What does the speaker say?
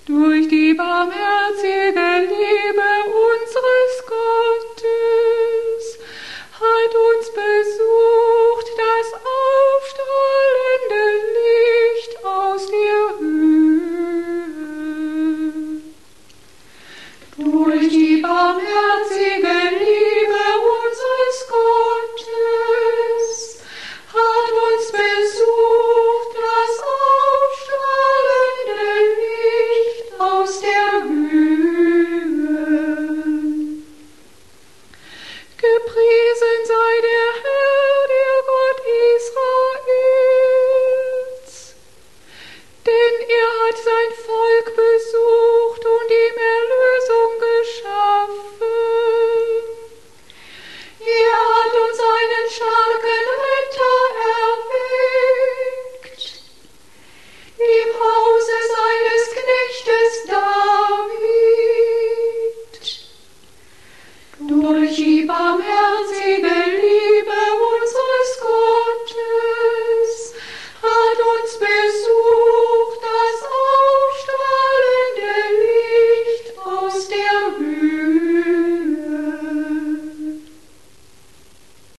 Durch die barmherzige Liebe unseres Gottes hat uns besucht das aufstrahlende Licht aus der Höhe. Durch die barmherzige Liebe unseres Gottes hat uns besucht das aufstrahlende Licht aus der Höhe. Gepriesen sei der Herr, der Gott Israels, denn er hat sein Volk besucht und ihm Erlösung geschaffen. Er hat uns einen starken Retter erweckt, im Hause seines Knechtes David. Durch die barmherzige